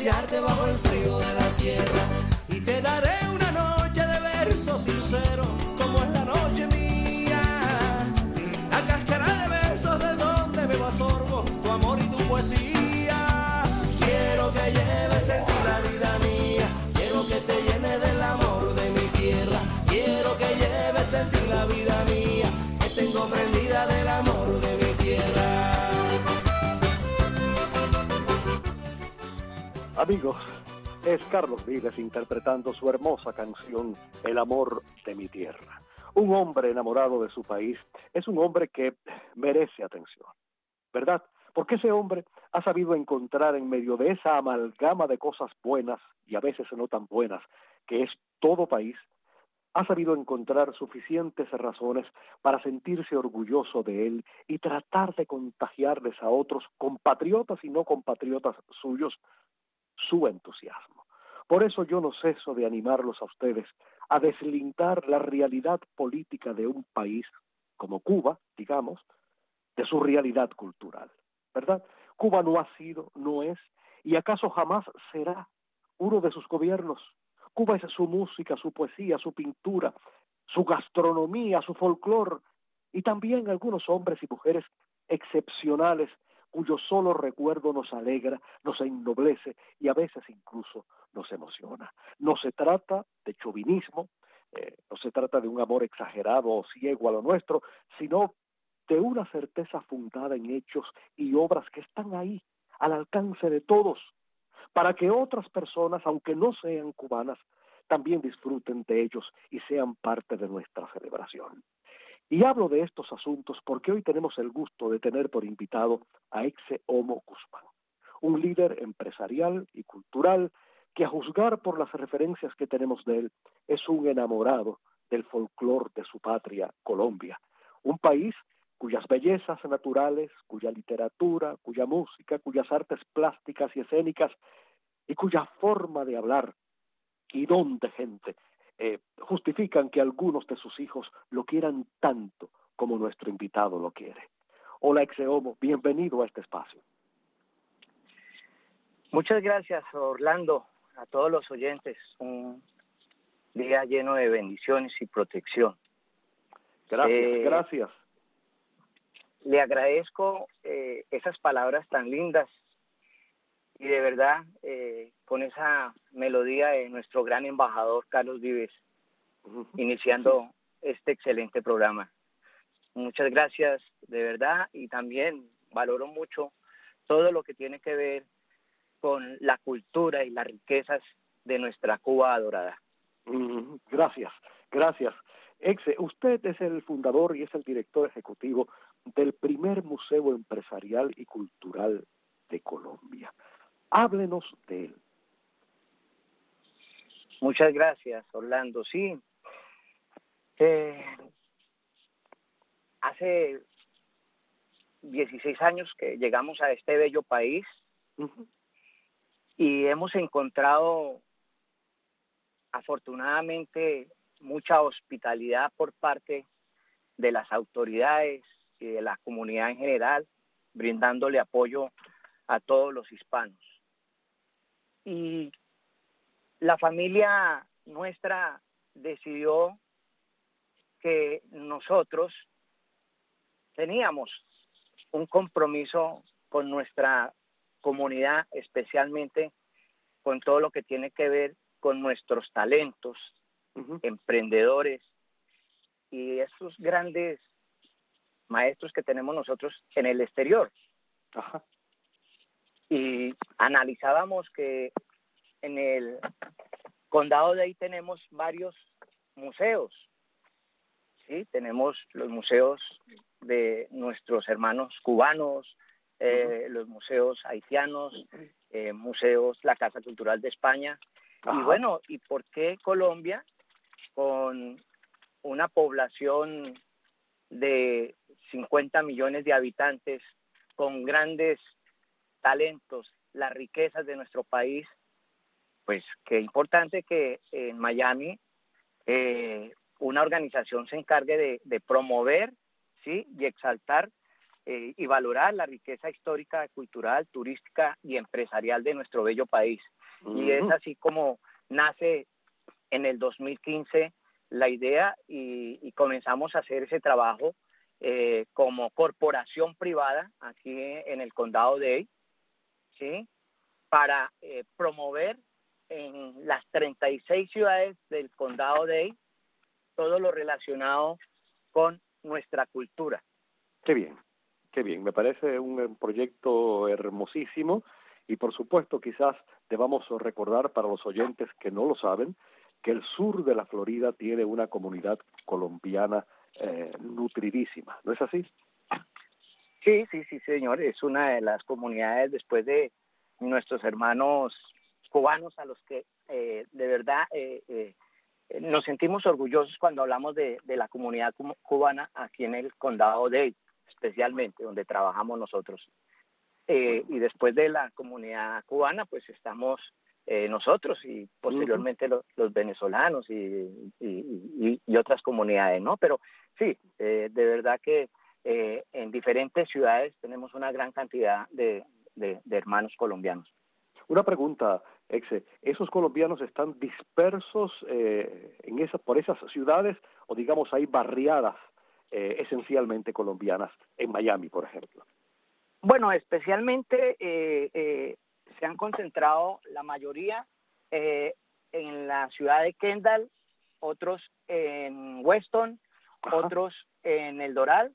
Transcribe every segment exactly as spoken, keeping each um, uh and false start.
acariciarte bajo el frío de la sierra. Y te daré una noche de versos y luceros, como es la noche mía. La cáscara de versos de donde bebo a sorbo tu amor y tu poesía. Quiero que lleves en ti la vida mía, quiero que te llene del amor de mi tierra. Quiero que lleves en ti la vida mía, que tengo prendida del amor de mi tierra. Amigos, es Carlos Vives interpretando su hermosa canción El amor de mi tierra. Un hombre enamorado de su país es un hombre que merece atención, ¿verdad? Porque ese hombre ha sabido encontrar en medio de esa amalgama de cosas buenas y a veces no tan buenas, que es todo país, ha sabido encontrar suficientes razones para sentirse orgulloso de él y tratar de contagiarles a otros compatriotas y no compatriotas suyos su entusiasmo. Por eso yo no ceso de animarlos a ustedes a deslindar la realidad política de un país como Cuba, digamos, de su realidad cultural, ¿verdad? Cuba no ha sido, no es, y acaso jamás será uno de sus gobiernos. Cuba es su música, su poesía, su pintura, su gastronomía, su folclore, y también algunos hombres y mujeres excepcionales cuyo solo recuerdo nos alegra, nos ennoblece y a veces incluso nos emociona. No se trata de chauvinismo, eh, no se trata de un amor exagerado o ciego a lo nuestro, sino de una certeza fundada en hechos y obras que están ahí, al alcance de todos, para que otras personas, aunque no sean cubanas, también disfruten de ellos y sean parte de nuestra celebración. Y hablo de estos asuntos porque hoy tenemos el gusto de tener por invitado a Exe Homo Guzmán, un líder empresarial y cultural que, a juzgar por las referencias que tenemos de él, es un enamorado del folclore de su patria, Colombia, un país cuyas bellezas naturales, cuya literatura, cuya música, cuyas artes plásticas y escénicas y cuya forma de hablar y don de gente eh, justifican que algunos de sus hijos lo quieran tanto como nuestro invitado lo quiere. Hola, Exe Homo, bienvenido a este espacio. Muchas gracias, Orlando, a todos los oyentes. Un día lleno de bendiciones y protección. Gracias, eh, gracias. Le agradezco eh, esas palabras tan lindas y de verdad eh, con esa melodía de nuestro gran embajador Carlos Vives, uh-huh. iniciando este excelente programa. Muchas gracias de verdad, y también valoro mucho todo lo que tiene que ver con la cultura y las riquezas de nuestra Cuba adorada. Uh-huh. Gracias, gracias. Exe, usted es el fundador y es el director ejecutivo del primer museo empresarial y cultural de Colombia. Háblenos de él. Muchas gracias, Orlando. Sí, eh, hace dieciséis años que llegamos a este bello país, uh-huh. y hemos encontrado afortunadamente mucha hospitalidad por parte de las autoridades y de la comunidad en general, brindándole apoyo a todos los hispanos. Y la familia nuestra decidió que nosotros teníamos un compromiso con nuestra comunidad, especialmente con todo lo que tiene que ver con nuestros talentos, uh-huh. emprendedores y esos grandes maestros que tenemos nosotros en el exterior. Ajá. Y analizábamos que en el condado de ahí tenemos varios museos, ¿sí? Tenemos los museos de nuestros hermanos cubanos, eh, uh-huh. los museos haitianos, eh, museos, la Casa Cultural de España. Ajá. Y bueno, ¿y por qué Colombia, con una población de cincuenta millones de habitantes, con grandes talentos, las riquezas de nuestro país? Pues qué importante que en Miami eh, una organización se encargue de, de promover, ¿sí? y exaltar eh, y valorar la riqueza histórica, cultural, turística y empresarial de nuestro bello país. Uh-huh. Y es así como nace en el dos mil quince la idea y, y comenzamos a hacer ese trabajo eh, como corporación privada aquí en el condado de Dade, ¿sí? Para eh, promover en las treinta y seis ciudades del condado de Dade todo lo relacionado con nuestra cultura. Qué bien, qué bien. Me parece un proyecto hermosísimo y por supuesto quizás debamos recordar para los oyentes que no lo saben que el sur de la Florida tiene una comunidad colombiana eh, nutridísima, ¿no es así? Sí, sí, sí, señor. Es una de las comunidades después de nuestros hermanos cubanos a los que eh, de verdad eh, eh, nos sentimos orgullosos cuando hablamos de, de la comunidad cubana aquí en el condado de Dade, especialmente donde trabajamos nosotros. Eh, y después de la comunidad cubana, pues estamos eh, nosotros y posteriormente uh-huh. los, los venezolanos y, y, y, y otras comunidades, ¿no? Pero sí, eh, de verdad que eh, en diferentes ciudades tenemos una gran cantidad de, de, de hermanos colombianos. Una pregunta, Exe, ¿esos colombianos están dispersos eh, en esas, por esas ciudades o digamos hay barriadas eh, esencialmente colombianas en Miami, por ejemplo? Bueno, especialmente eh, eh, se han concentrado la mayoría eh, en la ciudad de Kendall, otros en Weston, Ajá. otros en El Doral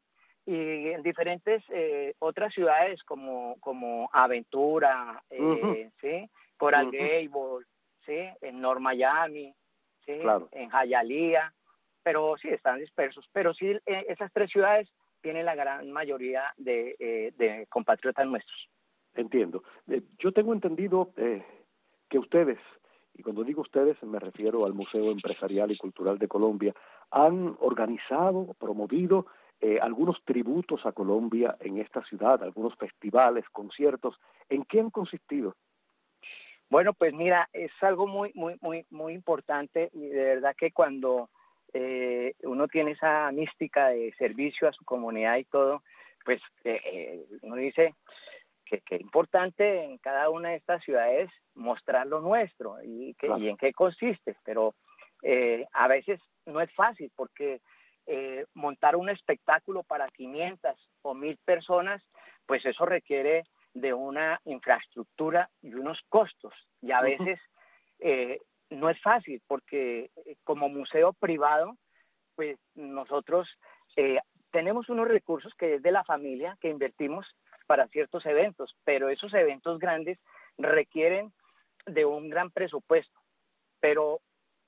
y en diferentes eh, otras ciudades como como Aventura, eh, uh-huh. ¿sí? Coral uh-huh. Gable, ¿sí? En North Miami, ¿sí? Claro. En Hialeah, pero sí están dispersos, pero sí eh, esas tres ciudades tienen la gran mayoría de, eh, de compatriotas nuestros. Entiendo. Eh, yo tengo entendido eh, que ustedes, y cuando digo ustedes me refiero al Museo Empresarial y Cultural de Colombia, han organizado, promovido eh, algunos tributos a Colombia en esta ciudad, algunos festivales, conciertos. ¿En qué han consistido? Bueno, pues mira, es algo muy, muy, muy, muy importante y de verdad que cuando eh, uno tiene esa mística de servicio a su comunidad y todo, pues eh, eh, uno dice que es importante en cada una de estas ciudades mostrar lo nuestro y, que, claro. y en qué consiste, pero eh, a veces no es fácil porque eh, montar un espectáculo para quinientas o mil personas, pues eso requiere de una infraestructura y unos costos y a veces eh, no es fácil porque como museo privado, pues nosotros eh, tenemos unos recursos que es de la familia que invertimos para ciertos eventos, pero esos eventos grandes requieren de un gran presupuesto. Pero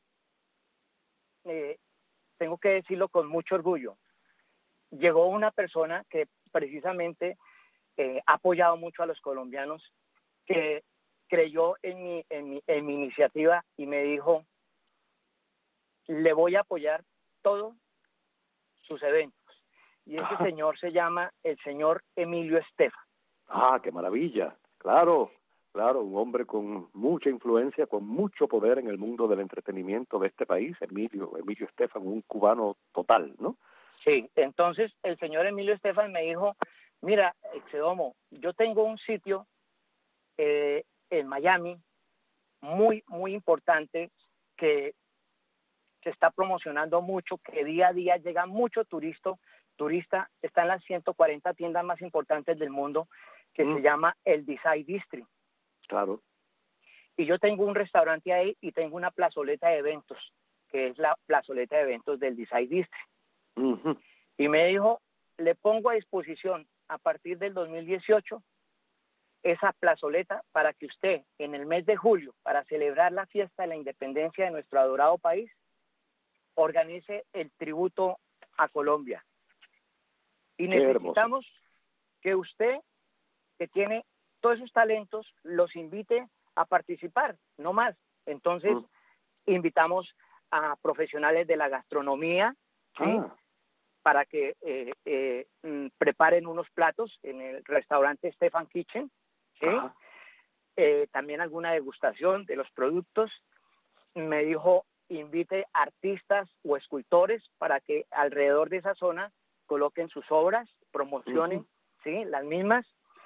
eh, tengo que decirlo con mucho orgullo. Llegó una persona que precisamente eh, ha apoyado mucho a los colombianos, que creyó en mi, en mi, en mi iniciativa y me dijo, le voy a apoyar todos sus eventos. Y ese Ajá. señor se llama el señor Emilio Estefan. Ah, qué maravilla. Claro, claro, un hombre con mucha influencia, con mucho poder en el mundo del entretenimiento de este país, Emilio, Emilio Estefan, un cubano total, ¿no? Sí, entonces el señor Emilio Estefan me dijo, mira, Exedomo, yo tengo un sitio eh, en Miami muy, muy importante que se está promocionando mucho, que día a día llega mucho turista, turista, está en las ciento cuarenta tiendas más importantes del mundo, que mm. se llama el Design District. Claro. Y yo tengo un restaurante ahí y tengo una plazoleta de eventos, que es la plazoleta de eventos del Design District. Uh-huh. Y me dijo, le pongo a disposición a partir del dos mil dieciocho esa plazoleta para que usted en el mes de julio, para celebrar la fiesta de la independencia de nuestro adorado país, organice el tributo a Colombia. Y Qué necesitamos hermoso. Que usted, que tiene todos esos talentos, los invite a participar, no más. Entonces, mm. invitamos a profesionales de la gastronomía, ¿sí? Ah. para que eh, eh, preparen unos platos en el restaurante Stefan Kitchen, ¿sí? eh, también alguna degustación de los productos. Me dijo, invite artistas o escultores para que alrededor de esa zona coloquen sus obras, promocionen uh-huh. ¿sí? Las mismas,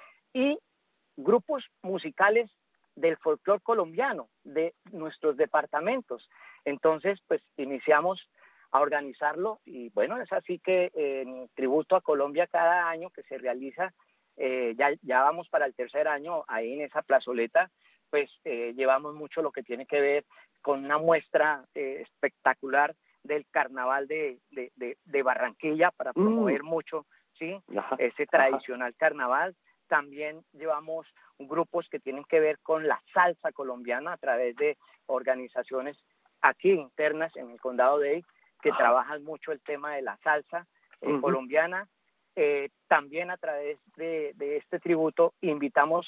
y grupos musicales del folclore colombiano, de nuestros departamentos. Entonces, pues iniciamos a organizarlo y bueno, es así que eh, en Tributo a Colombia cada año que se realiza, eh, ya, ya vamos para el tercer año ahí en esa plazoleta, pues eh, llevamos mucho lo que tiene que ver con una muestra eh, espectacular del carnaval de, de, de, de Barranquilla para promover mm. mucho, ¿sí? Ajá, ese tradicional ajá. carnaval. También llevamos grupos que tienen que ver con la salsa colombiana a través de organizaciones aquí internas en el condado de Dade que ajá. trabajan mucho el tema de la salsa eh, uh-huh. colombiana. Eh, también a través de, de este tributo invitamos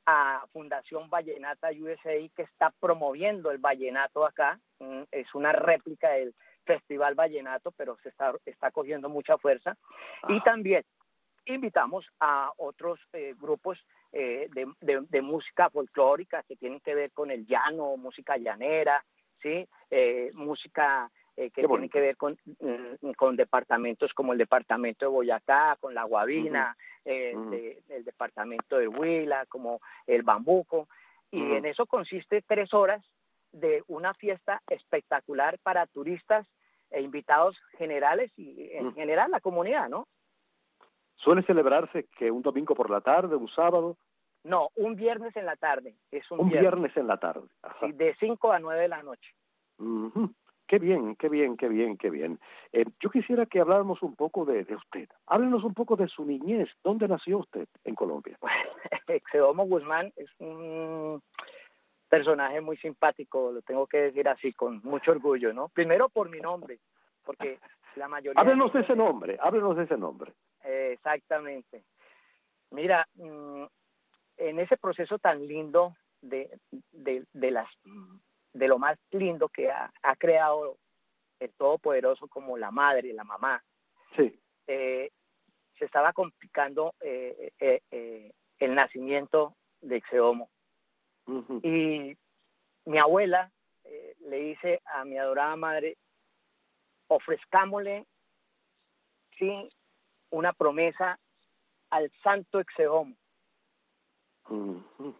a Fundación Vallenata U S A que está promoviendo el vallenato acá. Mm, es una réplica del Festival Vallenato, pero se está, está cogiendo mucha fuerza. Ajá. Y también invitamos a otros eh, grupos eh, de, de, de música folclórica que tienen que ver con el llano, música llanera, ¿sí? Eh, música eh, que tiene que ver con, mm, con departamentos como el departamento de Boyacá, con la Guavina, uh-huh. eh, uh-huh. de, el departamento de Huila, como el Bambuco, y uh-huh. en eso consiste tres horas de una fiesta espectacular para turistas e invitados generales y en uh-huh. general la comunidad, ¿no? ¿Suele celebrarse que un domingo por la tarde, un sábado? No, un viernes en la tarde. Es un, un viernes. viernes en la tarde. Ajá. Sí, de cinco a nueve de la noche. Uh-huh. Qué bien, qué bien, qué bien, qué bien. Eh, yo quisiera que habláramos un poco de, de usted. Háblenos un poco de su niñez. ¿Dónde nació usted en Colombia? Exeomo Guzmán es un personaje muy simpático, lo tengo que decir así, con mucho orgullo, ¿no? Primero por mi nombre, porque la mayoría... Háblenos de, de ese nombre, háblenos de ese nombre. Eh, exactamente. Mira, mmm, en ese proceso tan lindo de, de, de, las, de lo más lindo que ha, ha creado el Todopoderoso como la madre, la mamá, sí. eh, se estaba complicando eh, eh, eh, el nacimiento de Exeomo. Uh-huh. Y mi abuela eh, le dice a mi adorada madre, ofrezcámosle, sí, una promesa al santo Exeomo. Uh-huh.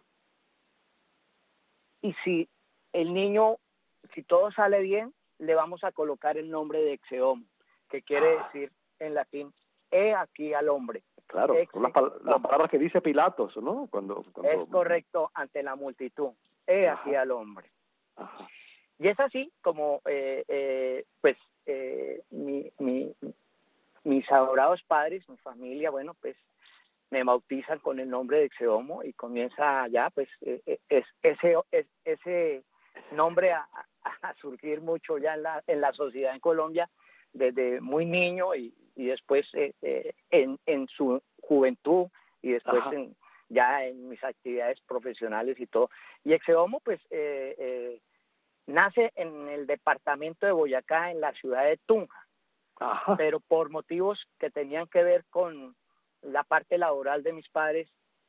Y si el niño, si todo sale bien, le vamos a colocar el nombre de Exeomo, que quiere ah. decir en latín, he aquí al hombre. Claro, son las, pal- las palabras que dice Pilatos, ¿no? Cuando, cuando... Es correcto, ante la multitud, he Ajá. aquí al hombre. Ajá. Y es así como, eh, eh, pues, eh, mi, mi, mis adorados padres, mi familia, bueno, pues, me bautizan con el nombre de Exeomo y comienza ya, pues, eh, es, ese, es, ese nombre a, a, a surgir mucho ya en la, en la sociedad en Colombia desde muy niño y, y después eh, eh, en, en su juventud y después en, ya en mis actividades profesionales y todo. Y Exeomo, pues, eh, eh, nace en el departamento de Boyacá, en la ciudad de Tunja, Ajá. pero por motivos que tenían que ver con la parte laboral de mis padres,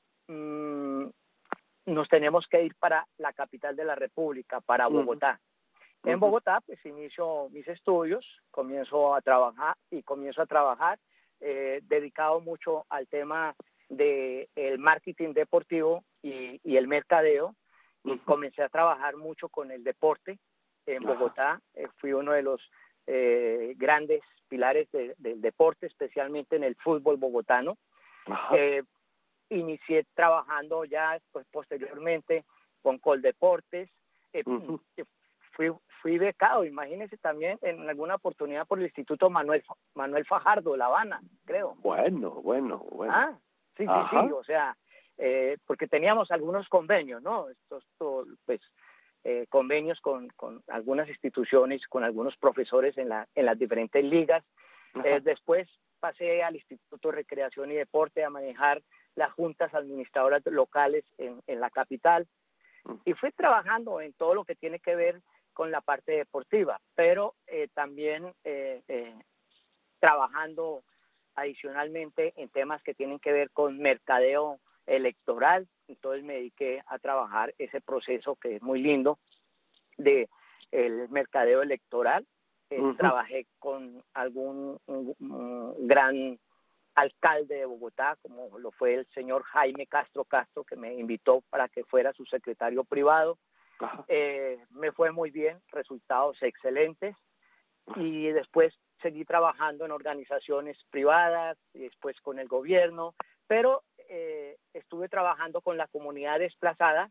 mmm, nos tenemos que ir para la capital de la República, para Bogotá. Uh-huh. En Bogotá, pues, inicio mis estudios, comienzo a trabajar y comienzo a trabajar eh, dedicado mucho al tema de el marketing deportivo y, y el mercadeo, y uh-huh. comencé a trabajar mucho con el deporte en Bogotá. Eh, fui uno de los eh, grandes pilares de, del deporte, especialmente en el fútbol bogotano. Eh, inicié trabajando ya pues, posteriormente con Coldeportes. Eh, uh-huh. fui, fui becado, imagínense, también en alguna oportunidad por el Instituto Manuel, Manuel Fajardo, La Habana, creo. Bueno, bueno, bueno. Ah, sí, sí, sí, o sea, eh, porque teníamos algunos convenios, ¿no? Estos, todo, pues, eh, convenios con, con algunas instituciones, con algunos profesores en, la, en las diferentes ligas. Eh, después pasé al Instituto de Recreación y Deporte a manejar las juntas administradoras locales en, en la capital y fui trabajando en todo lo que tiene que ver con la parte deportiva, pero eh, también eh, eh, trabajando adicionalmente en temas que tienen que ver con mercadeo electoral. Entonces me dediqué a trabajar ese proceso que es muy lindo de el mercadeo electoral. Eh, uh-huh. Trabajé con algún un, un gran alcalde de Bogotá, como lo fue el señor Jaime Castro Castro, que me invitó para que fuera su secretario privado. Eh, me fue muy bien, resultados excelentes, y después seguí trabajando en organizaciones privadas, y después con el gobierno, pero eh, estuve trabajando con la comunidad desplazada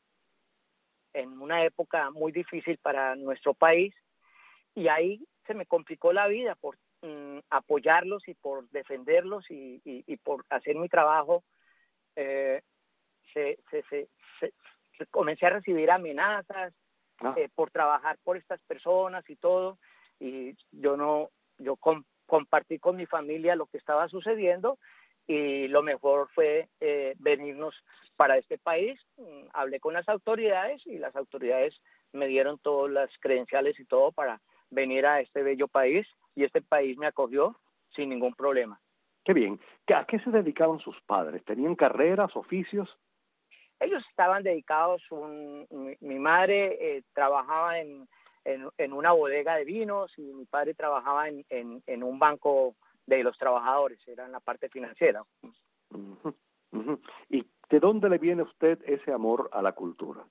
en una época muy difícil para nuestro país, y ahí se me complicó la vida por mm, apoyarlos y por defenderlos y, y, y por hacer mi trabajo. Eh, se, se, se, se, se comencé a recibir amenazas ah. eh, por trabajar por estas personas y todo, y yo no, yo com, compartí con mi familia lo que estaba sucediendo, y lo mejor fue eh, venirnos para este país. Hablé con las autoridades y las autoridades me dieron todas las credenciales y todo para venir a este bello país, y este país me acogió sin ningún problema. Qué bien. ¿A qué se dedicaban sus padres? ¿Tenían carreras, oficios? Ellos estaban dedicados, un, mi, mi madre eh, trabajaba en, en, en una bodega de vinos, y mi padre trabajaba en, en, en un banco de los trabajadores, era en la parte financiera. Uh-huh, uh-huh. ¿Y de dónde le viene a usted ese amor a la cultura?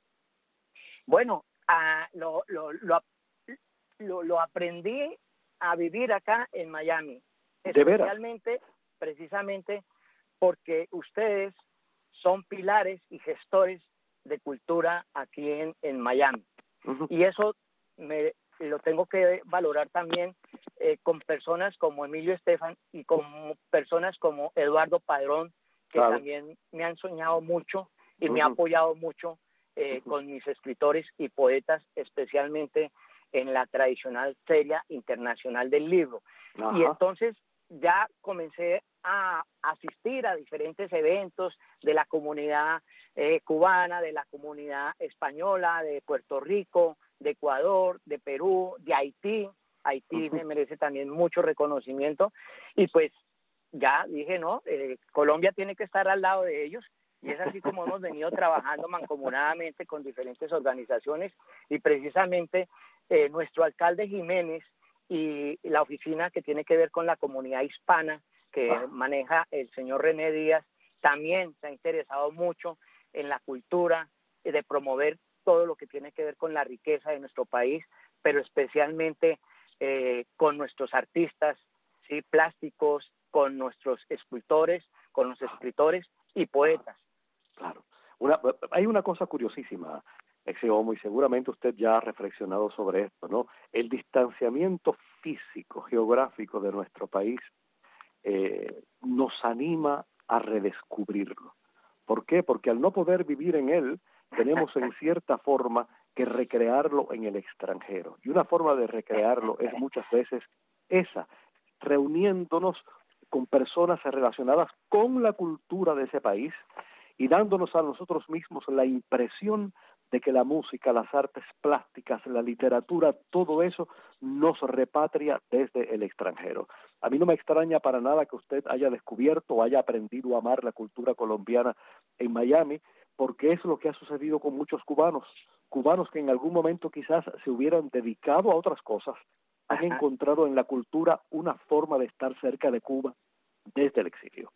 Bueno, uh, lo, lo, lo, lo, lo aprendí a vivir acá en Miami, especialmente, precisamente porque ustedes son pilares y gestores de cultura aquí en, en Miami. Uh-huh. Y eso me lo tengo que valorar también eh, con personas como Emilio Estefan y con personas como Eduardo Padrón, que claro. también me han soñado mucho y uh-huh. me ha apoyado mucho eh, uh-huh. con mis escritores y poetas, especialmente en la tradicional Feria Internacional del Libro. Uh-huh. Y entonces ya comencé a asistir a diferentes eventos de la comunidad eh, cubana, de la comunidad española, de Puerto Rico, de Ecuador, de Perú, de Haití. Haití uh-huh. me merece también mucho reconocimiento, y pues ya dije, no, eh, Colombia tiene que estar al lado de ellos, y es así como hemos venido trabajando mancomunadamente con diferentes organizaciones, y precisamente eh, nuestro alcalde Jiménez y la oficina que tiene que ver con la comunidad hispana que ah. maneja el señor René Díaz, también se ha interesado mucho en la cultura, de promover todo lo que tiene que ver con la riqueza de nuestro país, pero especialmente eh, con nuestros artistas, ¿sí? plásticos, con nuestros escultores, con los escritores y poetas. Claro. Una, hay una cosa curiosísima, Exeomo, y seguramente usted ya ha reflexionado sobre esto, ¿no? El distanciamiento físico, geográfico de nuestro país eh, nos anima a redescubrirlo. ¿Por qué? Porque al no poder vivir en él, tenemos en cierta forma que recrearlo en el extranjero. Y una forma de recrearlo es muchas veces esa, reuniéndonos con personas relacionadas con la cultura de ese país y dándonos a nosotros mismos la impresión de que la música, las artes plásticas, la literatura, todo eso nos repatria desde el extranjero. A mí no me extraña para nada que usted haya descubierto o haya aprendido a amar la cultura colombiana en Miami, porque es lo que ha sucedido con muchos cubanos, cubanos que en algún momento quizás se hubieran dedicado a otras cosas, han Ajá. encontrado en la cultura una forma de estar cerca de Cuba desde el exilio.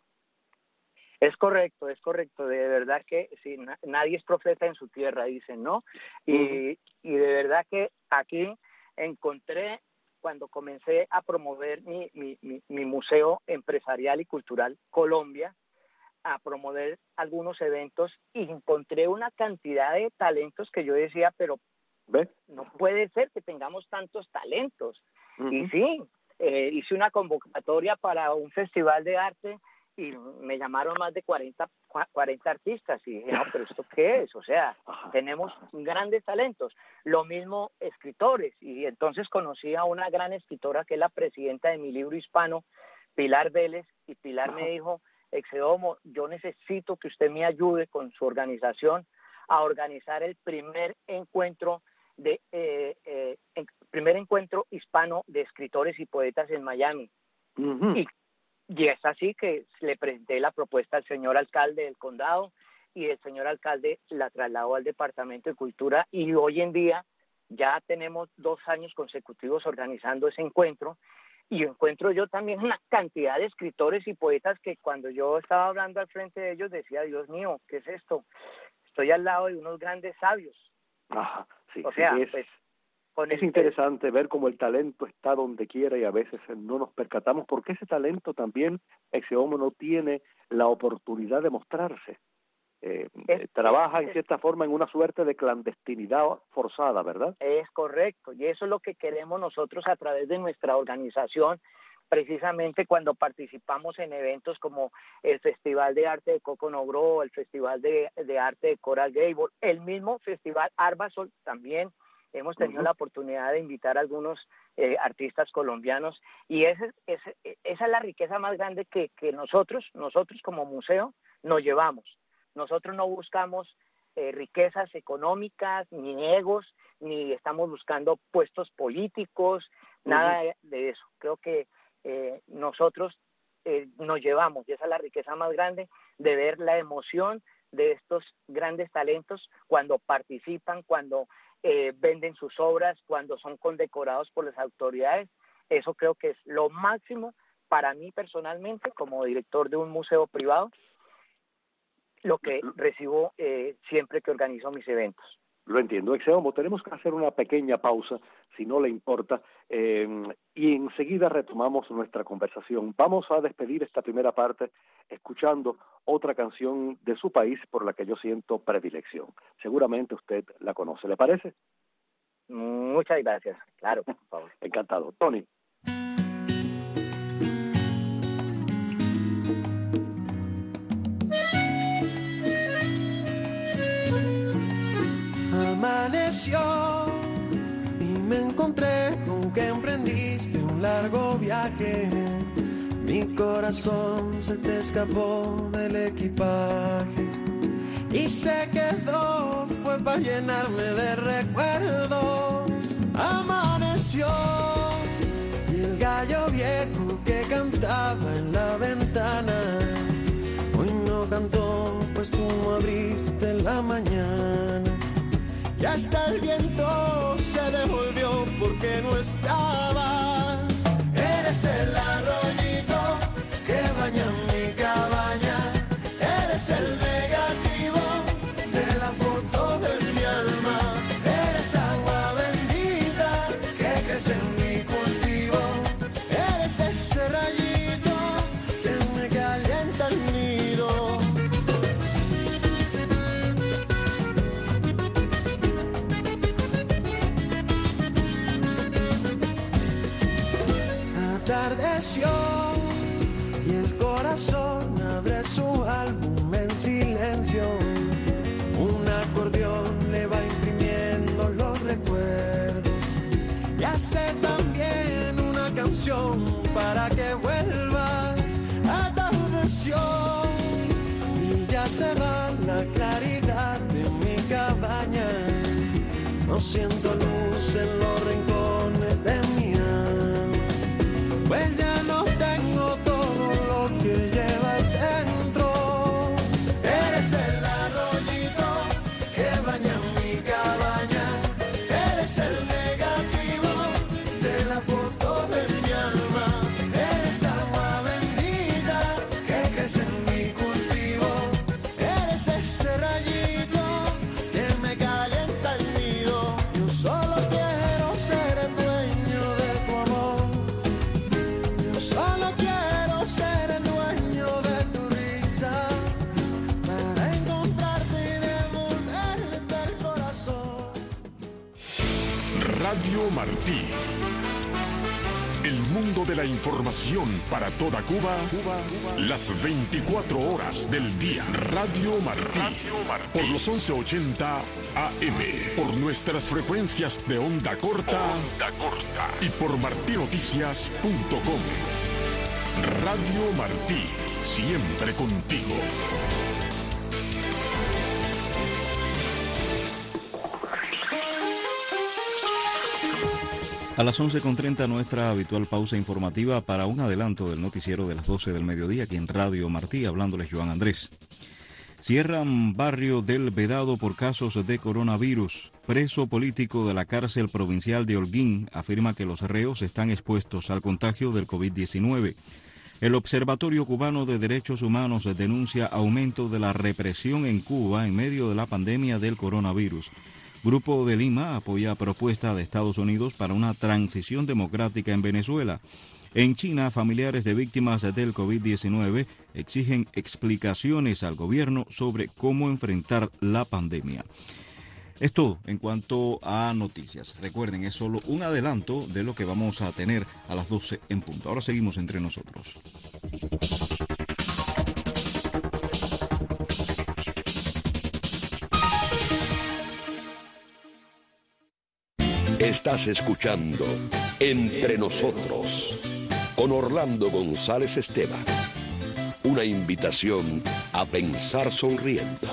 Es correcto, es correcto, de verdad que sí, na- nadie es profeta en su tierra, dicen, ¿no? Y, uh-huh. y de verdad que aquí encontré, cuando comencé a promover mi, mi, mi, mi museo empresarial y cultural Colombia, a promover algunos eventos, y encontré una cantidad de talentos que yo decía, pero ¿Ve? no puede ser que tengamos tantos talentos. Uh-huh. Y sí, eh, hice una convocatoria para un festival de arte y me llamaron más de cuarenta, cuarenta artistas, y dije, no, pero ¿esto qué es? O sea, tenemos grandes talentos. Lo mismo escritores, y entonces conocí a una gran escritora que es la presidenta de Mi Libro Hispano, Pilar Vélez, y Pilar me dijo, Exeomo, yo necesito que usted me ayude con su organización a organizar el primer encuentro de eh, eh, en, primer encuentro hispano de escritores y poetas en Miami. Uh-huh. Y Y es así que le presenté la propuesta al señor alcalde del condado, y el señor alcalde la trasladó al Departamento de Cultura, y hoy en día ya tenemos dos años consecutivos organizando ese encuentro, y encuentro yo también una cantidad de escritores y poetas que cuando yo estaba hablando al frente de ellos decía, Dios mío, ¿qué es esto? Estoy al lado de unos grandes sabios. Ajá, sí, o sea, sí, es, pues, con es el, interesante ver cómo el talento está donde quiera y a veces no nos percatamos porque ese talento también, ese hombre no tiene la oportunidad de mostrarse. Eh, es, trabaja es, en cierta forma en una suerte de clandestinidad forzada, ¿verdad? Es correcto, y eso es lo que queremos nosotros a través de nuestra organización, precisamente cuando participamos en eventos como el Festival de Arte de Coconut Grove, el Festival de, de Arte de Coral Gable, el mismo Festival Arbasol también. Hemos tenido uh-huh. la oportunidad de invitar a algunos eh, artistas colombianos, y ese, ese, esa es la riqueza más grande que, que nosotros, nosotros como museo nos llevamos. Nosotros no buscamos eh, riquezas económicas, ni egos, ni estamos buscando puestos políticos, uh-huh. nada de, de eso. Creo que eh, nosotros eh, nos llevamos, y esa es la riqueza más grande, de ver la emoción de estos grandes talentos cuando participan, cuando eh, venden sus obras, cuando son condecorados por las autoridades. Eso creo que es lo máximo para mí personalmente, como director de un museo privado, lo que recibo eh, siempre que organizo mis eventos. Lo entiendo. Exeomo, tenemos que hacer una pequeña pausa, si no le importa, eh, y enseguida retomamos nuestra conversación. Vamos a despedir esta primera parte escuchando otra canción de su país por la que yo siento predilección. Seguramente usted la conoce, ¿le parece? Muchas gracias, claro, por favor. Encantado. Tony. Amaneció y me encontré con que emprendiste un largo viaje. Mi corazón se te escapó del equipaje y se quedó, fue para llenarme de recuerdos. Amaneció y el gallo viejo que cantaba en la ventana hoy no cantó, pues tú no abriste la mañana. Y hasta el viento se devolvió porque no estaba. Eres el arroyito que baña mi cabaña. Eres el negativo de la foto de mi alma. Eres agua bendita que crece en mi cultivo. Eres ese rayito que me calienta el nido. Atardeció y el corazón abre su álbum en silencio. Un acordeón le va imprimiendo los recuerdos y hace también una canción para que vuelvas. Atardeció y ya se va la claridad de mi cabaña. No siento luz en los rincones de mi alma, pues ya no tengo todo lo que llevas dentro. Eres el arroyito que baña mi cabaña. Eres el negativo de la foto de mi alma. Eres agua bendita que crece en mi cultivo. Eres ese rayito que me calienta el nido. Yo solo quiero ser el dueño de tu amor. Solo quiero ser el dueño de tu risa para encontrarte y devolverte el corazón. Radio Martí. El mundo de la información para toda Cuba, Cuba, Cuba. Las veinticuatro horas del día. Radio Martí. Radio Martí. Por los once ochenta A M. Por nuestras frecuencias de onda corta. Onda corta. Y por martinoticias punto com. Radio Martí, siempre contigo. A las once con treinta nuestra habitual pausa informativa para un adelanto del noticiero de las doce del mediodía aquí en Radio Martí, hablándoles Joan Andrés. Cierran barrio del Vedado por casos de coronavirus. Preso político de la cárcel provincial de Holguín afirma que los reos están expuestos al contagio del COVID diecinueve. El Observatorio Cubano de Derechos Humanos denuncia aumento de la represión en Cuba en medio de la pandemia del coronavirus. Grupo de Lima apoya propuesta de Estados Unidos para una transición democrática en Venezuela. En China, familiares de víctimas del COVID diecinueve exigen explicaciones al gobierno sobre cómo enfrentar la pandemia. Es todo en cuanto a noticias. Recuerden, es solo un adelanto de lo que vamos a tener a las doce en punto. Ahora seguimos entre nosotros. Estás escuchando Entre Nosotros con Orlando González Esteban. Una invitación a pensar sonriendo.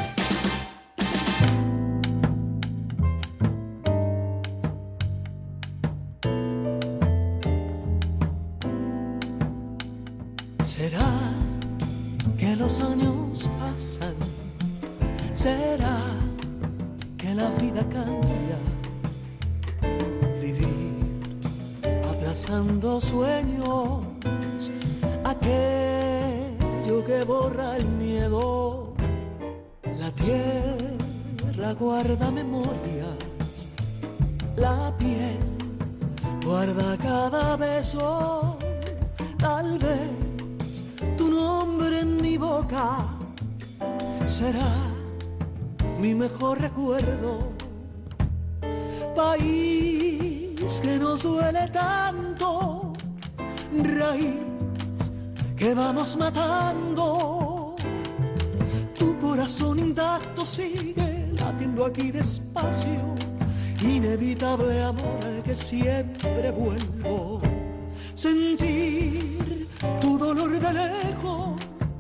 ¿Será que los años pasan? ¿Será que la vida cambia? Vivir aplazando sueños, aquello que borra el miedo. La tierra guarda memorias, la piel guarda cada beso. Tal vez tu nombre en mi boca será mi mejor recuerdo. País que nos duele tanto, raíz que vamos matando. Tu corazón intacto sigue latiendo aquí despacio, inevitable amor al que siempre vuelvo. Sentir tu dolor de lejos,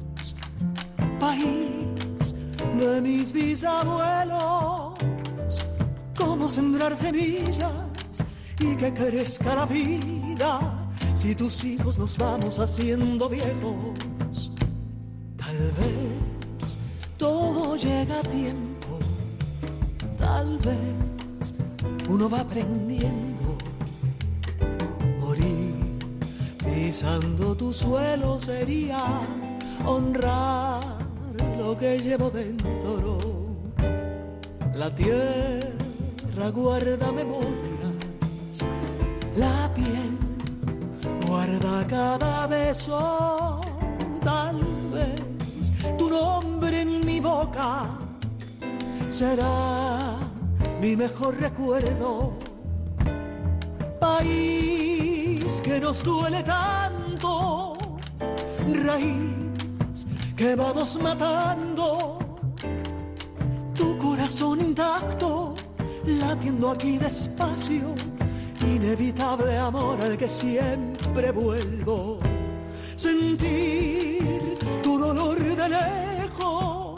país de mis bisabuelos. Cómo sembrar semillas y que crezca la vida si tus hijos nos vamos haciendo viejos. Tal vez todo llega a tiempo, tal vez uno va aprendiendo. Morir pisando tu suelo sería honrar lo que llevo dentro. La tierra guarda memorias, la piel guarda cada beso. Tal vez tu nombre en mi boca será mi mejor recuerdo. País que nos duele tanto, raíz que vamos matando. Tu corazón intacto latiendo aquí despacio, inevitable amor al que siempre vuelvo. Sentir tu dolor de lejos,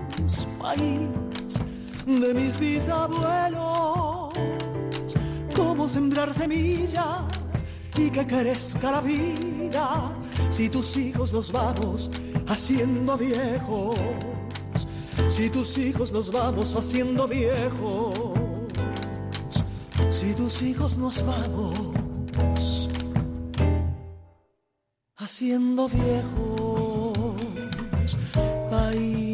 país de mis bisabuelos. Cómo sembrar semillas y que crezca la vida si tus hijos nos vamos haciendo viejos. Si tus hijos nos vamos haciendo viejos. Si tus hijos nos vamos haciendo viejos, país.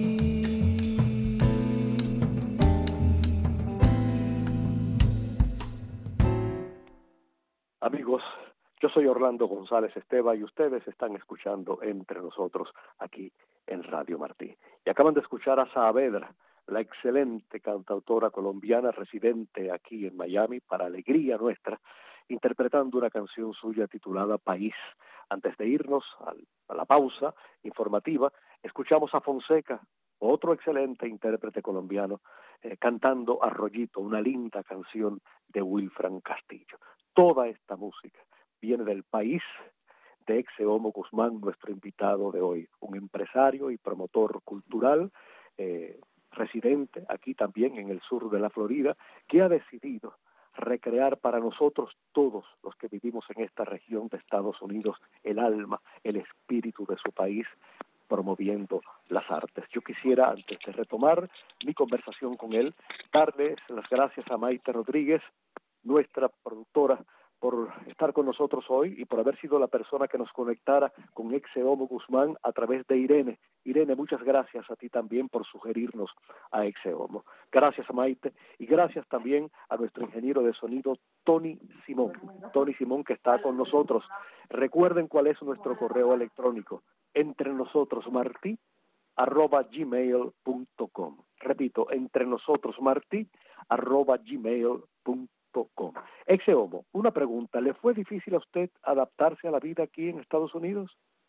Amigos, yo soy Orlando González Esteban y ustedes están escuchando Entre Nosotros aquí en Radio Martí. Y acaban de escuchar a Saavedra, la excelente cantautora colombiana residente aquí en Miami, para alegría nuestra, interpretando una canción suya titulada País. Antes de irnos a la pausa informativa, escuchamos a Fonseca, otro excelente intérprete colombiano, eh, cantando Arroyito, una linda canción de Wilfran Castillo. Toda esta música viene del país de Exeomo Guzmán, nuestro invitado de hoy, un empresario y promotor cultural, eh, residente aquí también en el sur de la Florida, que ha decidido recrear para nosotros todos los que vivimos en esta región de Estados Unidos el alma, el espíritu de su país, promoviendo las artes. Yo quisiera, antes de retomar mi conversación con él, darles las gracias a Maite Rodríguez, nuestra productora, por estar con nosotros hoy y por haber sido la persona que nos conectara con Exeomo Guzmán a través de Irene. Irene, muchas gracias a ti también por sugerirnos a Exeomo. Gracias a Maite y gracias también a nuestro ingeniero de sonido, Tony Simón. Tony Simón, que está con nosotros. Recuerden cuál es nuestro correo electrónico, entre nosotros martí arroba gmail punto com. Repito, entre nosotros martí arroba gmail punto com. Exeomo, una pregunta, ¿le fue difícil a usted adaptarse a la vida aquí en Estados Unidos?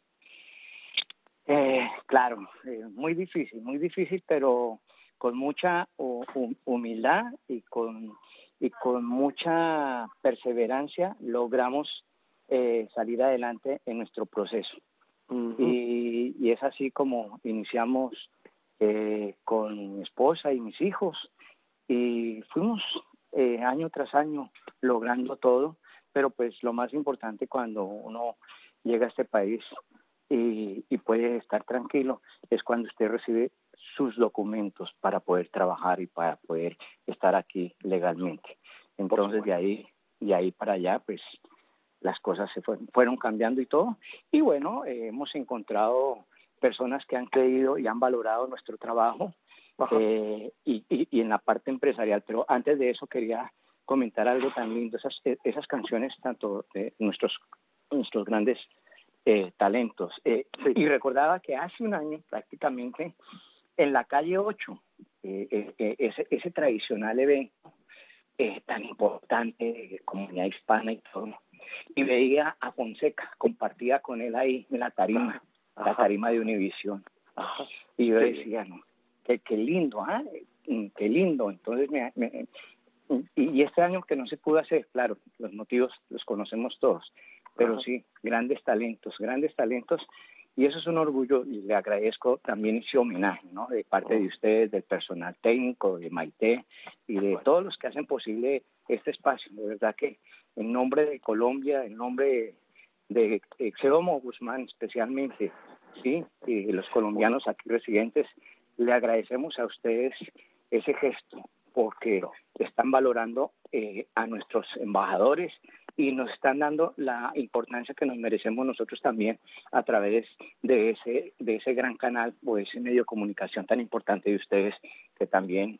Eh, claro, eh, muy difícil, muy difícil, pero con mucha uh, humildad y con y con mucha perseverancia logramos eh, salir adelante en nuestro proceso. Uh-huh. y, y es así como iniciamos eh, con mi esposa y mis hijos y fuimos eh, año tras año logrando todo, pero pues lo más importante cuando uno llega a este país y, y puede estar tranquilo es cuando usted recibe sus documentos para poder trabajar y para poder estar aquí legalmente. Entonces de ahí, de ahí para allá pues las cosas se fueron, fueron cambiando y todo. Y bueno, eh, hemos encontrado personas que han creído y han valorado nuestro trabajo eh, y, y, y en la parte empresarial. Pero antes de eso quería comentar algo tan lindo. Esas, esas canciones, tanto de nuestros, nuestros grandes eh, talentos. Eh, sí. Y recordaba que hace un año prácticamente en la calle ocho, eh, eh, ese, ese tradicional evento eh, tan importante de comunidad hispana y todo, y veía a Fonseca, compartía con él ahí en la tarima, Ajá. la tarima de Univisión. Ajá. Y yo decía, no, qué, qué lindo, ¿ah? ¿eh? Qué lindo. Entonces, me, me, y, y este año que no se pudo hacer, claro, los motivos los conocemos todos, pero Ajá. sí, grandes talentos, grandes talentos, y eso es un orgullo, y le agradezco también ese homenaje, ¿no? De parte de ustedes, del personal técnico, de Maite, y de todos los que hacen posible este espacio. De verdad que en nombre de Colombia, en nombre de Exeomo Guzmán especialmente, sí, y de los colombianos aquí residentes, le agradecemos a ustedes ese gesto, porque están valorando eh, a nuestros embajadores y nos están dando la importancia que nos merecemos nosotros también a través de ese de ese gran canal o ese medio de comunicación tan importante de ustedes, que también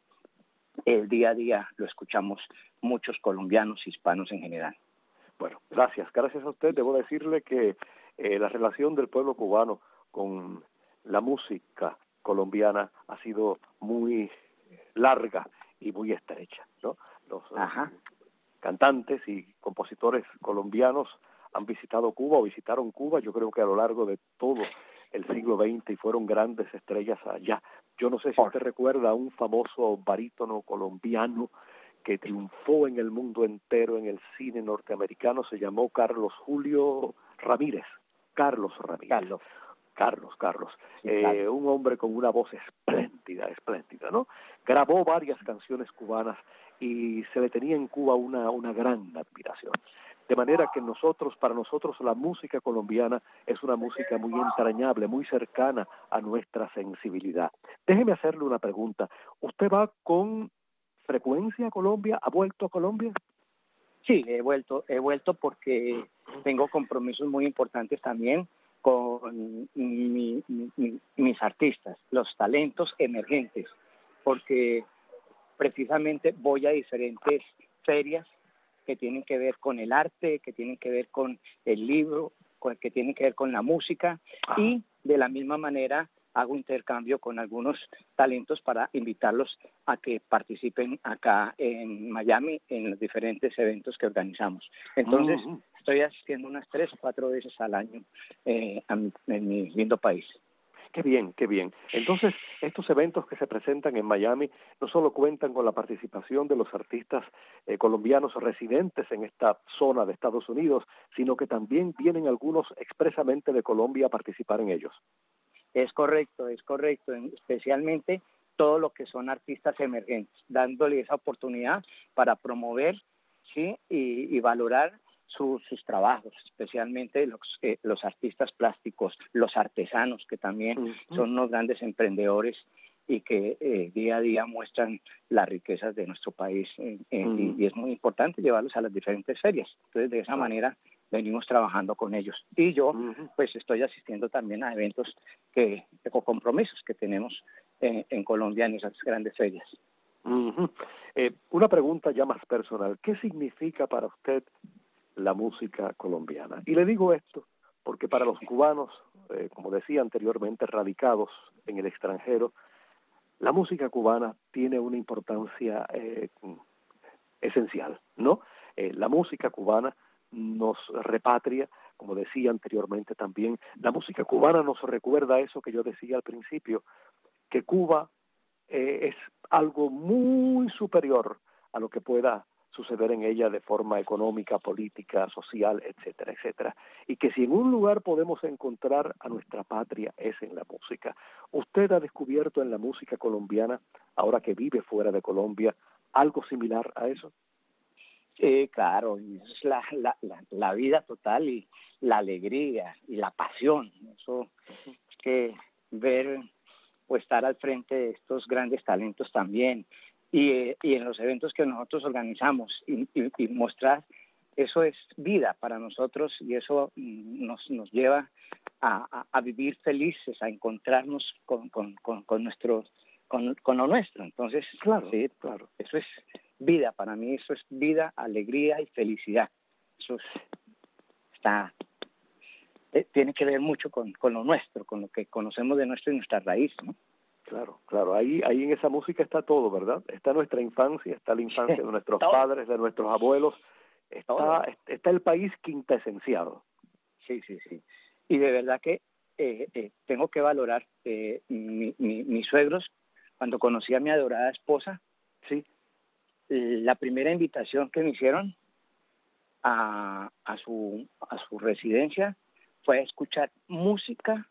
el día a día lo escuchamos muchos colombianos, hispanos en general. Bueno, gracias. Gracias a usted. Debo decirle que eh, la relación del pueblo cubano con la música colombiana ha sido muy larga y muy estrecha, ¿no? Los Ajá. cantantes y compositores colombianos han visitado Cuba o visitaron Cuba, yo creo que a lo largo de todo el siglo veinte, y fueron grandes estrellas allá. Yo no sé si usted recuerda a un famoso barítono colombiano que triunfó en el mundo entero en el cine norteamericano, se llamó Carlos Julio Ramírez. Carlos Ramírez. Carlos. Carlos, Carlos, sí, eh, claro. un hombre con una voz espléndida, espléndida, ¿no? Grabó varias canciones cubanas y se le tenía en Cuba una, una gran admiración. De manera que nosotros, para nosotros la música colombiana es una música muy entrañable, muy cercana a nuestra sensibilidad. Déjeme hacerle una pregunta. ¿Usted va con frecuencia a Colombia? ¿Ha vuelto a Colombia? Sí, he vuelto, he vuelto porque tengo compromisos muy importantes también con mi, mi, mis artistas, los talentos emergentes, porque precisamente voy a diferentes ferias que tienen que ver con el arte, que tienen que ver con el libro, con, que tienen que ver con la música, y de la misma manera hago intercambio con algunos talentos para invitarlos a que participen acá en Miami en los diferentes eventos que organizamos. Entonces, uh-huh. estoy asistiendo unas tres o cuatro veces al año eh, a mi, en mi lindo país. Qué bien, qué bien. Entonces, estos eventos que se presentan en Miami no solo cuentan con la participación de los artistas eh, colombianos residentes en esta zona de Estados Unidos, sino que también vienen algunos expresamente de Colombia a participar en ellos. Es correcto, es correcto, especialmente todo lo que son artistas emergentes, dándole esa oportunidad para promover, sí, y, y valorar su, sus trabajos, especialmente los, eh, los artistas plásticos, los artesanos, que también uh-huh. son unos grandes emprendedores y que eh, día a día muestran las riquezas de nuestro país eh, eh, uh-huh. y, y es muy importante llevarlos a las diferentes ferias. Entonces, de esa uh-huh. manera venimos trabajando con ellos. Y yo, uh-huh. pues, estoy asistiendo también a eventos que, o compromisos que tenemos eh, en Colombia en esas grandes ferias. Uh-huh. Eh, una pregunta ya más personal. ¿Qué significa para usted la música colombiana? Y le digo esto porque para los cubanos, eh, como decía anteriormente, radicados en el extranjero, la música cubana tiene una importancia eh, esencial, ¿no? Eh, la música cubana nos repatria, como decía anteriormente también, la música cubana nos recuerda eso que yo decía al principio, que Cuba eh, es algo muy superior a lo que pueda suceder en ella de forma económica, política, social, etcétera, etcétera. Y que si en un lugar podemos encontrar a nuestra patria es en la música. ¿Usted ha descubierto en la música colombiana, ahora que vive fuera de Colombia, algo similar a eso? Sí, claro, es la, la, la, la vida total y la alegría y la pasión. Eso es que ver o estar al frente de estos grandes talentos también. Y, eh, y en los eventos que nosotros organizamos y, y, y mostrar, eso es vida para nosotros y eso nos, nos lleva a, a, a vivir felices, a encontrarnos con, con, con, con, nuestro, con, con lo nuestro. Entonces, claro, sí, claro, eso es vida, para mí eso es vida, alegría y felicidad. Eso es, está, eh, tiene que ver mucho con, con lo nuestro, con lo que conocemos de nuestro y nuestra raíz, ¿no? Claro, claro, ahí ahí en esa música está todo, ¿verdad? Está nuestra infancia, está la infancia de nuestros padres, de nuestros abuelos, está está el país quintesenciado. Sí, sí, sí. Y de verdad que eh, eh, tengo que valorar eh, mi, mi, mis suegros, cuando conocí a mi adorada esposa, sí, la primera invitación que me hicieron a, a su a su residencia fue a escuchar música,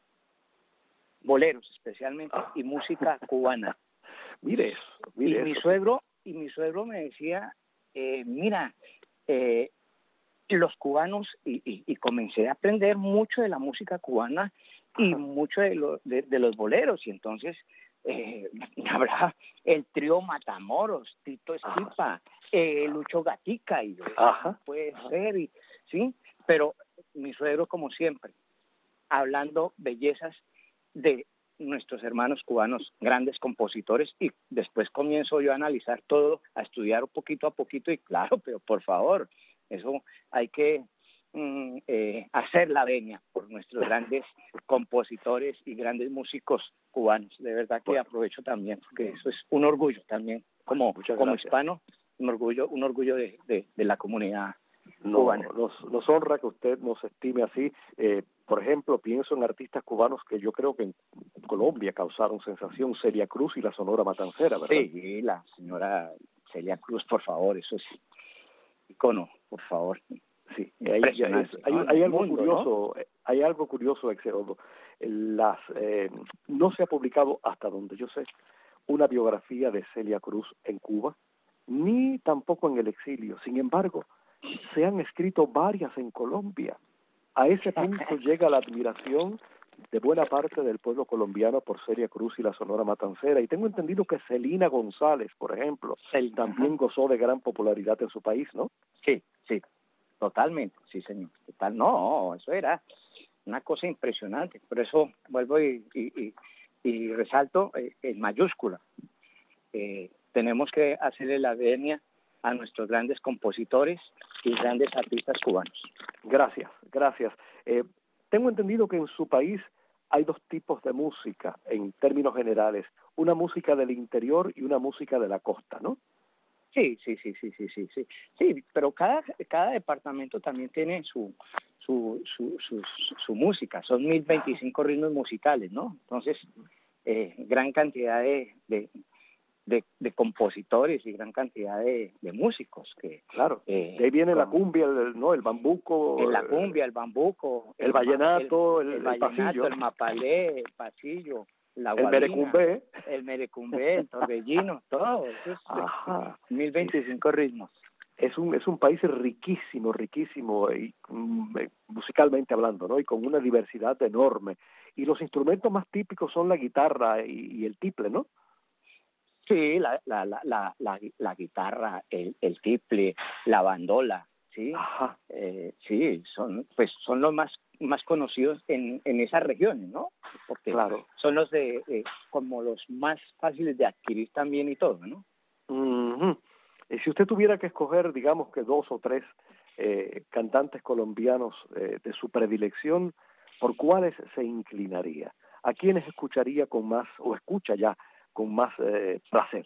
boleros especialmente, ah. y música cubana. Mire eso, mire y eso. mi suegro y mi suegro me decía, eh, mira, eh, los cubanos y, y, y comencé a aprender mucho de la música cubana y Ajá. mucho de, lo, de, de los boleros y entonces eh, habrá el trío Matamoros, Tito Estipa, eh, Lucho Gatica y Ajá. puede Ajá. ser y sí, pero mi suegro como siempre hablando bellezas de nuestros hermanos cubanos, grandes compositores, y después comienzo yo a analizar todo, a estudiar poquito a poquito, y claro, pero por favor, eso hay que mm, eh, hacer la venia por nuestros grandes compositores y grandes músicos cubanos. De verdad que bueno. aprovecho también, porque eso es un orgullo también, como, como hispano, un orgullo, un orgullo de, de, de la comunidad no, cubana. Nos, nos honra que usted nos estime así. Eh, por ejemplo, pienso en artistas cubanos que yo creo que en Colombia causaron sensación, Celia Cruz y la Sonora Matancera, ¿verdad? Sí, la señora Celia Cruz, por favor, eso es icono, por favor. Sí, hay, es, hay, ¿no? hay algo mundo, curioso, ¿no? hay algo curioso, Exeodo. Las, eh, no se ha publicado, hasta donde yo sé, una biografía de Celia Cruz en Cuba, ni tampoco en el exilio. Sin embargo, se han escrito varias en Colombia. A ese punto llega la admiración de buena parte del pueblo colombiano por Celia Cruz y la Sonora Matancera. Y tengo entendido que Celina González, por ejemplo, él también gozó de gran popularidad en su país, ¿no? Sí, sí, totalmente, sí, señor. Total, no, eso era una cosa impresionante. Por eso vuelvo y, y, y, y resalto eh, en mayúscula. Eh, tenemos que hacerle la venia a nuestros grandes compositores y grandes artistas cubanos. Gracias, gracias. Eh, tengo entendido que en su país hay dos tipos de música en términos generales, una música del interior y una música de la costa, ¿no? Sí, sí, sí, sí, sí, sí, sí, sí, pero cada cada departamento también tiene su su su su, su, su música, son mil veinticinco ritmos musicales, ¿no? Entonces, eh, gran cantidad de, de De, de compositores y gran cantidad de, de músicos que claro eh, de ahí viene con, la cumbia, el, no el bambuco, el, la cumbia, el bambuco, el, el vallenato, el, el, el, el vallenato, pasillo, el mapalé, el pasillo, la guabina, el merecumbé, el merecumbé, el torbellino, todo eso es mil veinticinco ritmos. es un es un país riquísimo, riquísimo y um, musicalmente hablando, ¿no? Y con una diversidad enorme. Y los instrumentos más típicos son la guitarra y, y el tiple, ¿no? Sí, la la la la la, la guitarra, el el tiple, la bandola, sí, Ajá. eh, sí, son pues son los más más conocidos en en esas regiones, ¿no? Porque Claro. son los de eh, como los más fáciles de adquirir también y todo, ¿no? Uh-huh. Y si usted tuviera que escoger, digamos que dos o tres eh, cantantes colombianos eh, de su predilección, ¿por cuáles se inclinaría? ¿A quiénes escucharía con más, o escucha ya con más eh, placer?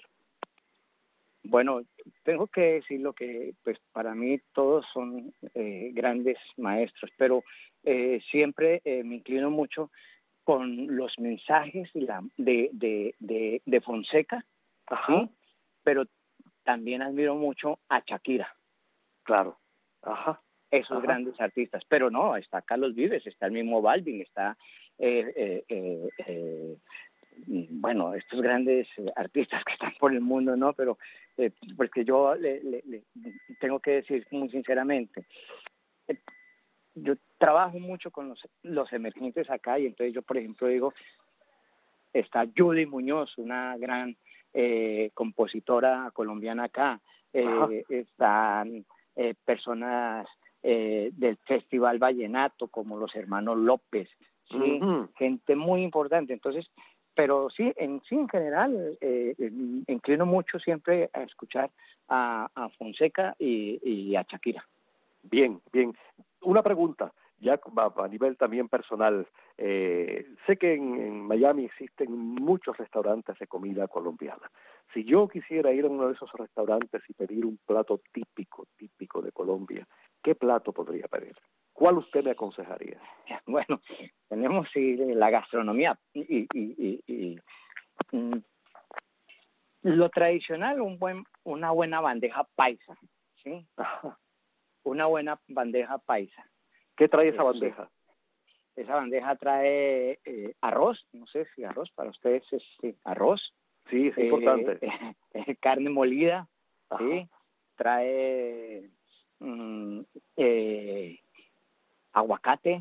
Bueno, tengo que decir lo que, pues para mí todos son eh, grandes maestros, pero eh, siempre eh, me inclino mucho con los mensajes y la, de, de, de, de Fonseca, Ajá. ¿sí? Pero también admiro mucho a Shakira. Claro. Ajá. Esos Ajá. grandes artistas, pero no, está Carlos Vives, está el mismo Balvin, está eh, eh, eh, eh, bueno, estos grandes eh, artistas que están por el mundo, ¿no? Pero eh, porque yo le, le, le tengo que decir muy sinceramente, eh, yo trabajo mucho con los, los emergentes acá y entonces yo, por ejemplo, digo, está Judy Muñoz, una gran eh, compositora colombiana acá, eh, están eh, personas eh, del Festival Vallenato como los hermanos López, ¿sí? Uh-huh. Gente muy importante, entonces, pero sí, en sí en general, eh, me inclino mucho siempre a escuchar a, a Fonseca y, y a Shakira. Bien, bien. Una pregunta, ya a nivel también personal. Eh, sé que en, en Miami existen muchos restaurantes de comida colombiana. Si yo quisiera ir a uno de esos restaurantes y pedir un plato típico, típico de Colombia, ¿qué plato podría pedir? ¿Cuál usted me aconsejaría? Bueno, tenemos sí, la gastronomía y, y, y, y, y lo tradicional, un buen, una buena bandeja paisa, ¿sí? Ajá. Una buena bandeja paisa. ¿Qué trae esa bandeja? Esa bandeja trae eh, arroz, no sé si arroz para ustedes es sí, arroz. Sí, es eh, importante. Eh, carne molida, Ajá. sí. Trae mm, eh, aguacate,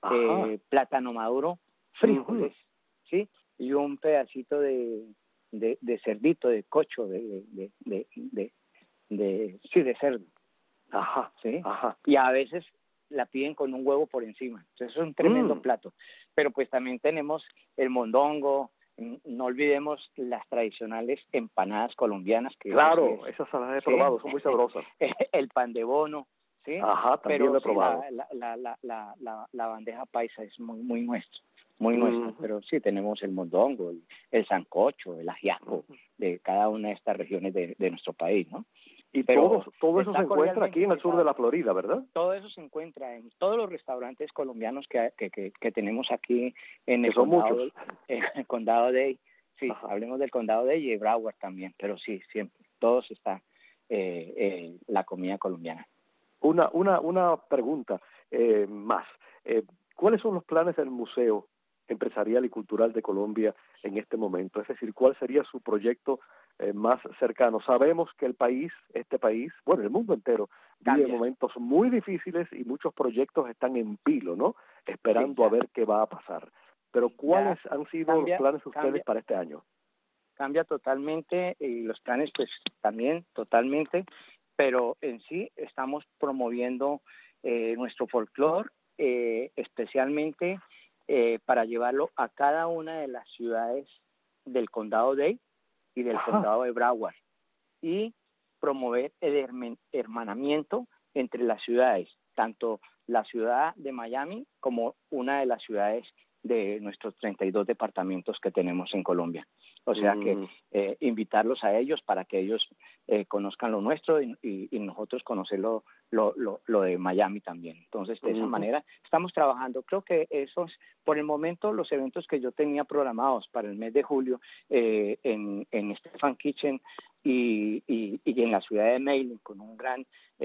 eh, plátano maduro, frijoles, uh-huh. sí, y un pedacito de, de, de cerdito, de cocho, de, de, de, de, de sí, de cerdo. Ajá, sí. Ajá. Y a veces la piden con un huevo por encima. Entonces es un tremendo mm. plato. Pero pues también tenemos el mondongo, no olvidemos las tradicionales empanadas colombianas. Que claro, es, esas las he ¿sí? probado, son muy sabrosas. El pan de bono, ¿sí? Ajá, también pero lo he probado. Sí, la, la, la, la, la, la bandeja paisa es muy muy nuestro, muy mm. nuestra. Pero sí tenemos el mondongo, el, el sancocho, el ajiaco mm. de cada una de estas regiones de, de nuestro país, ¿no? Y todo, todo eso se encuentra aquí en el sur de la Florida, ¿verdad? Todo eso se encuentra en todos los restaurantes colombianos que que, que, que tenemos aquí en el, que son condado, muchos. en el condado de, sí, Ajá. hablemos del condado de y de Broward también, pero sí, siempre, todos está eh, eh, la comida colombiana. Una, una, una pregunta eh, más. Eh, ¿Cuáles son los planes del Museo Empresarial y Cultural de Colombia en este momento? Es decir, ¿cuál sería su proyecto eh, más cercano? Sabemos que el país, este país, bueno, el mundo entero, vive Cambia. momentos muy difíciles y muchos proyectos están en vilo, ¿no? Esperando sí, a ver qué va a pasar. Pero ¿cuáles ya. han sido Cambia, los planes de ustedes Cambia. para este año? Cambia totalmente y los planes pues también totalmente, pero en sí estamos promoviendo eh, nuestro folclore, eh, especialmente eh, para llevarlo a cada una de las ciudades del condado de y del Ajá. condado de Broward y promover el hermanamiento entre las ciudades, tanto la ciudad de Miami como una de las ciudades de nuestros treinta y dos departamentos que tenemos en Colombia. O sea mm. que eh, invitarlos a ellos para que ellos eh, conozcan lo nuestro y, y, y nosotros conocer lo, lo, lo, lo de Miami también. Entonces, de mm. esa manera estamos trabajando. Creo que esos, por el momento, los eventos que yo tenía programados para el mes de julio eh, en, en Stefan Kitchen y, y, y en la ciudad de Mailing con un gran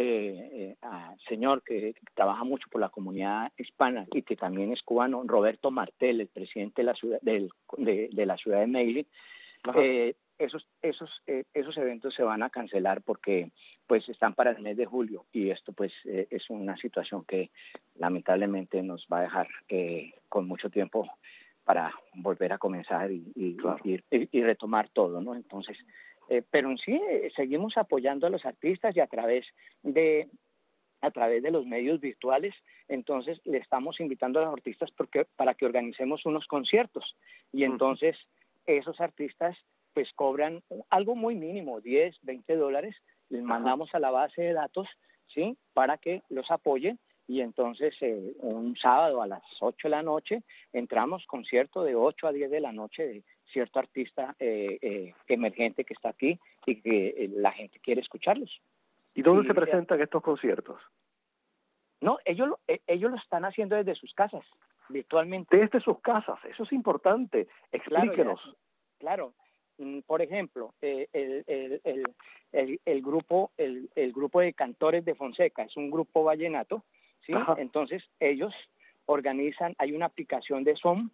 eh, eh, señor que, que trabaja mucho por la comunidad hispana y que también es cubano, Roberto Martel, el presidente de la ciudad, del, de, de la ciudad de Mailing. Eh, esos esos eh, esos eventos se van a cancelar porque pues están para el mes de julio y esto pues eh, es una situación que lamentablemente nos va a dejar eh, con mucho tiempo para volver a comenzar y, y, claro. y, y, y retomar todo, ¿no? Entonces, eh, pero en sí eh, seguimos apoyando a los artistas y a través de a través de los medios virtuales, entonces le estamos invitando a los artistas porque, para que organicemos unos conciertos y entonces esos artistas pues cobran algo muy mínimo, diez, veinte dólares, les mandamos a la base de datos, ¿sí? Para que los apoyen y entonces eh, un sábado a las ocho de la noche entramos concierto de ocho a diez de la noche de cierto artista eh, eh, emergente que está aquí y que eh, la gente quiere escucharlos. ¿Y dónde y, se presentan estos conciertos? No, ellos lo, ellos lo están haciendo desde sus casas, virtualmente. Desde sus casas, eso es importante. Explíquenos. Claro, claro. Por ejemplo, eh, el, el, el, el, el grupo el, el grupo de Cantores de Fonseca es un grupo vallenato, ¿sí? Ajá. Entonces ellos organizan, hay una aplicación de Zoom,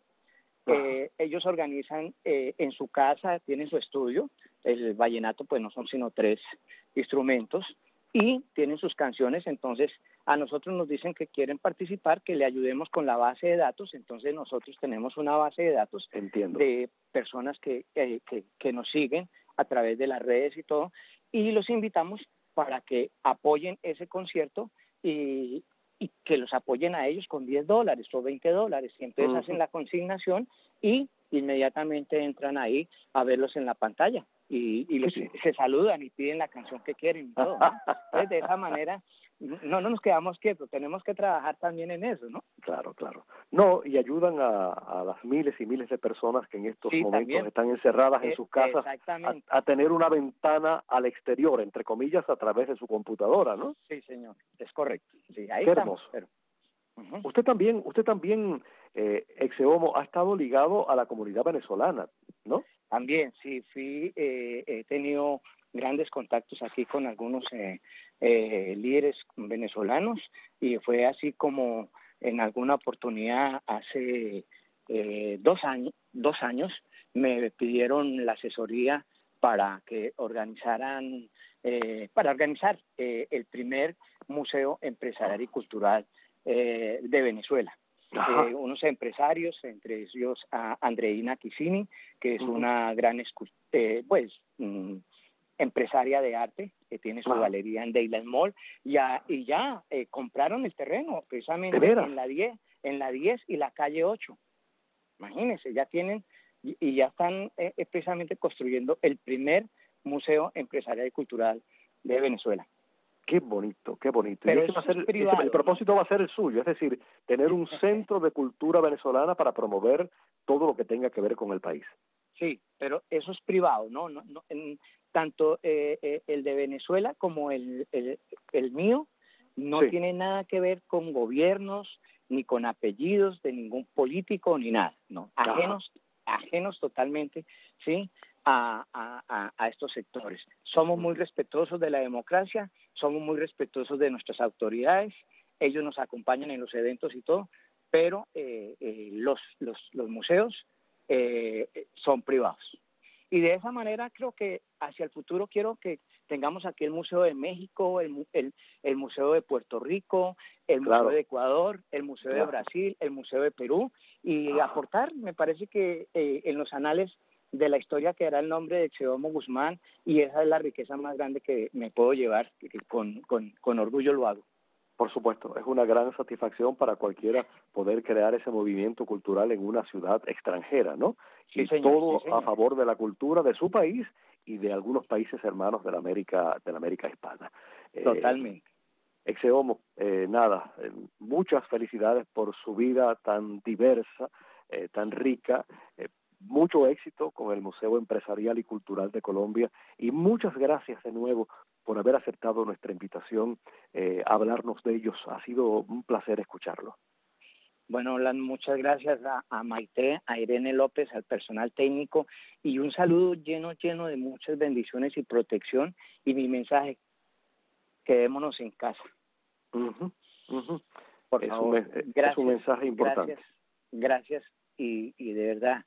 eh, ellos organizan eh, en su casa, tienen su estudio, el vallenato pues no son sino tres instrumentos, y tienen sus canciones, entonces a nosotros nos dicen que quieren participar, que le ayudemos con la base de datos, entonces nosotros tenemos una base de datos Entiendo. de personas que, eh, que, que nos siguen a través de las redes y todo, y los invitamos para que apoyen ese concierto y, y que los apoyen a ellos con diez dólares o veinte dólares, y entonces uh-huh. hacen la consignación y inmediatamente entran ahí a verlos en la pantalla. Y, y los, sí. se saludan y piden la canción que quieren y todo, ¿no? Entonces, de esa manera, no, no nos quedamos quietos, tenemos que trabajar también en eso, ¿no? Claro, claro. No, y ayudan a, a las miles y miles de personas que en estos sí, momentos también. están encerradas en eh, sus casas a, a tener una ventana al exterior, entre comillas, a través de su computadora, ¿no? Sí, señor, es correcto. Sí, ahí Qué estamos. hermoso. Pero... Uh-huh. Usted también, usted también, eh, Exeomo, ha estado ligado a la comunidad venezolana, ¿no? También, sí, fui, eh, he tenido grandes contactos aquí con algunos eh, eh, líderes venezolanos y fue así como en alguna oportunidad hace eh, dos años, dos años me pidieron la asesoría para que organizaran, eh, para organizar eh, el primer museo empresarial y cultural eh, de Venezuela. Eh, unos empresarios, entre ellos a Andreina Quisini, que es uh-huh. una gran eh, pues mm, empresaria de arte, que tiene su uh-huh. galería en Dayland Mall, y ya, y ya eh, compraron el terreno, precisamente en la diez, en la diez y la calle ocho. Imagínense, ya tienen, y, y ya están eh, precisamente construyendo el primer museo empresarial y cultural de Venezuela. Qué bonito, qué bonito. Pero y ese va a ser, es privado, ese, el propósito ¿no? va a ser el suyo, es decir, tener un centro de cultura venezolana para promover todo lo que tenga que ver con el país. Sí, pero eso es privado, ¿no? no, no en, tanto eh, eh, el de Venezuela como el, el, el mío no sí. tiene nada que ver con gobiernos, ni con apellidos de ningún político, ni nada, no. Ajenos, Ajá. ajenos totalmente, ¿sí? A, a, a estos sectores. Somos muy respetuosos de la democracia, somos muy respetuosos de nuestras autoridades, ellos nos acompañan en los eventos y todo, pero eh, eh, los, los, los museos eh, son privados. Y de esa manera creo que hacia el futuro quiero que tengamos aquí el Museo de México, el, el, el Museo de Puerto Rico, el Museo claro. de Ecuador, el Museo claro. de Brasil, el Museo de Perú, y ah. aportar, me parece que eh, en los anales de la historia quedará el nombre de Exeomo Guzmán, y esa es la riqueza más grande que me puedo llevar, que con, con, con orgullo lo hago. Por supuesto, es una gran satisfacción para cualquiera poder crear ese movimiento cultural en una ciudad extranjera, ¿no? Sí, y señor, todo sí, señor. a favor de la cultura de su país y de algunos países hermanos de la América, de la América hispana. Totalmente. Eh, Exeomo, eh, nada, eh, muchas felicidades por su vida tan diversa, eh, tan rica, eh, mucho éxito con el Museo Empresarial y Cultural de Colombia y muchas gracias de nuevo por haber aceptado nuestra invitación eh, a hablarnos de ellos. Ha sido un placer escucharlo. Bueno, muchas gracias a, a Maite, a Irene López, al personal técnico, y un saludo lleno, lleno de muchas bendiciones y protección, y mi mensaje, quedémonos en casa. Uh-huh, uh-huh. Por es favor, un, gracias, es un mensaje importante. Gracias, gracias y, y de verdad,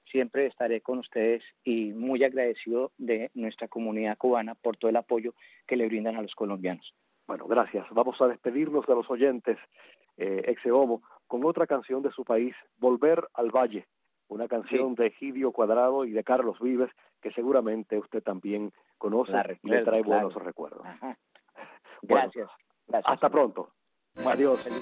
siempre estaré con ustedes y muy agradecido de nuestra comunidad cubana por todo el apoyo que le brindan a los colombianos. Bueno, gracias. Vamos a despedirnos de los oyentes, eh, Exeomo, con otra canción de su país, Volver al Valle, una canción sí. de Egidio Cuadrado y de Carlos Vives, que seguramente usted también conoce recuerdo, y le trae claro. buenos recuerdos. Ajá. Gracias. Bueno, gracias. Hasta pronto. Bueno, adiós. Feliz.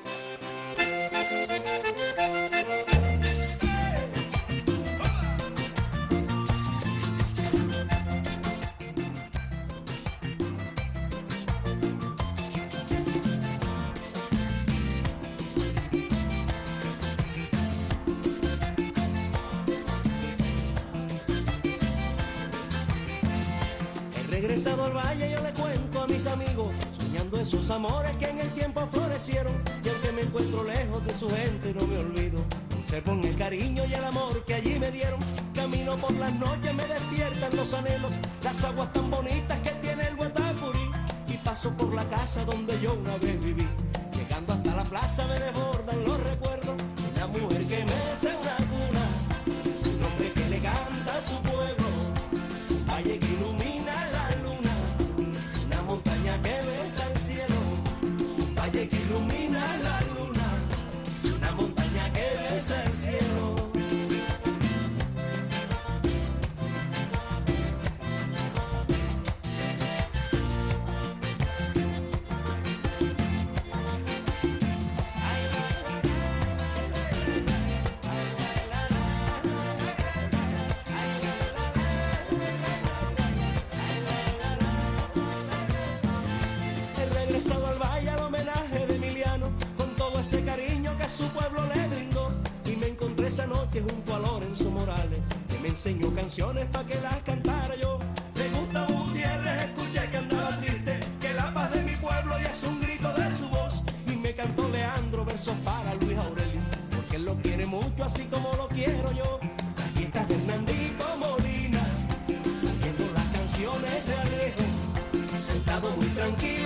Regresado al valle yo le cuento a mis amigos, soñando esos amores que en el tiempo florecieron, y aunque me encuentro lejos de su gente no me olvido, conservo en el cariño y el amor que allí me dieron. Camino por las noches, me despiertan los anhelos, las aguas tan bonitas que tiene el Guatapurí, y paso por la casa donde yo una vez viví, llegando hasta la plaza me desbordan los recuerdos de la mujer que mece una cuna, un hombre que le canta a su pueblo, un valle que ilumina la montaña que besa el cielo, un valle que ilumina la luna, una montaña que besa el cielo. Ese cariño que su pueblo le brindó, y me encontré esa noche junto a Lorenzo Morales, que me enseñó canciones para que las cantara yo. Le gusta Gutiérrez, escuché que andaba triste, que la paz de mi pueblo ya es un grito de su voz, y me cantó Leandro versos para Luis Aurelio, porque él lo quiere mucho así como lo quiero yo. Las fiestas de Hernandito Molina, oyendo las canciones de Alejo, sentado muy tranquilo